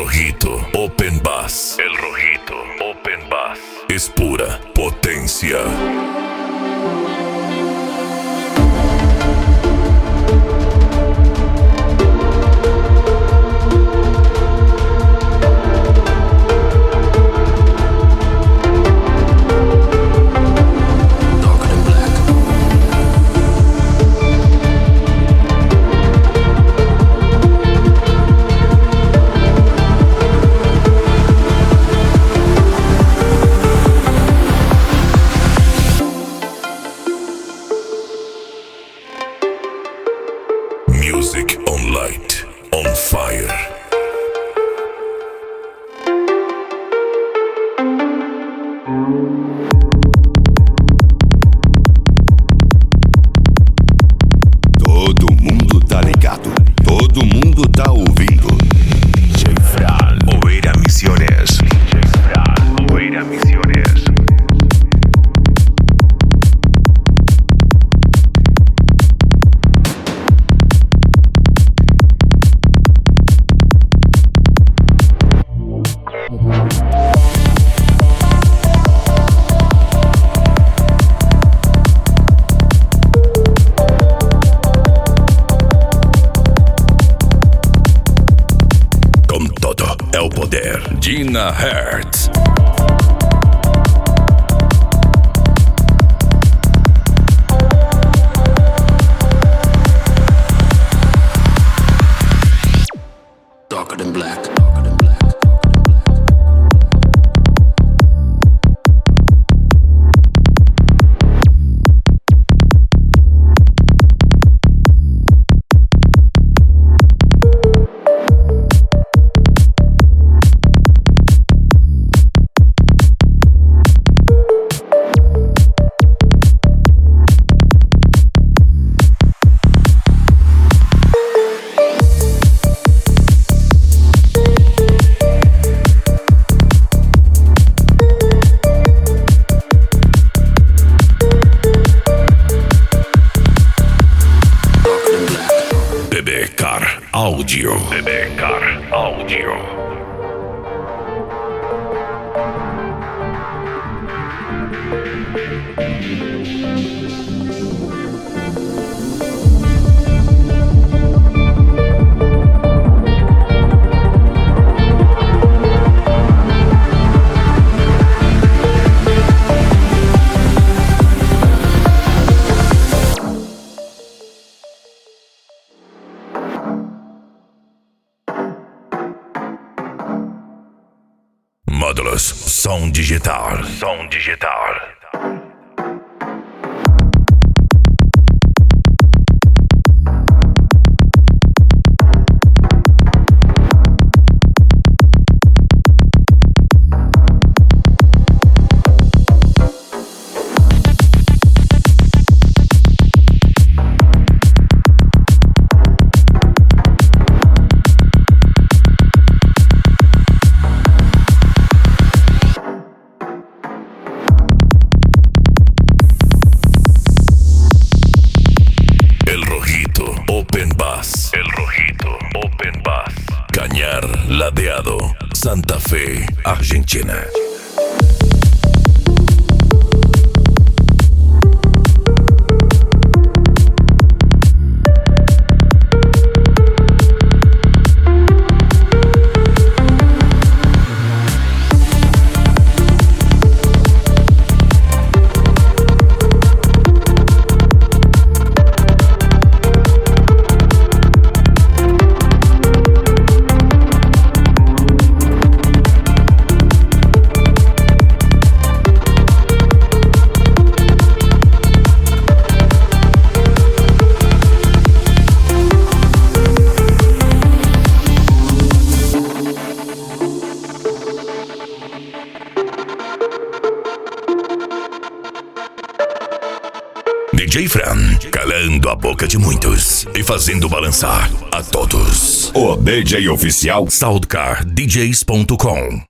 Rojito Open Bass. El Rojito Open Bass. Es pura potencia. Music on light, on fire. Todo mundo tá ligado, todo mundo tá ouvindo. DJ Fran, Oeira Misiones. DJ Fran, Oeira Misiones. É o poder. Dina Hertz. Darker than black. BBCar Audio. BBCar Audio. Módulos som digital. Som digital. Open Bass. El Rojito Open Bass. Cañar Ladeado, Santa Fe, Argentina. DJ Fran, calando a boca de muitos e fazendo balançar a todos. O DJ oficial SoundCardDJs.com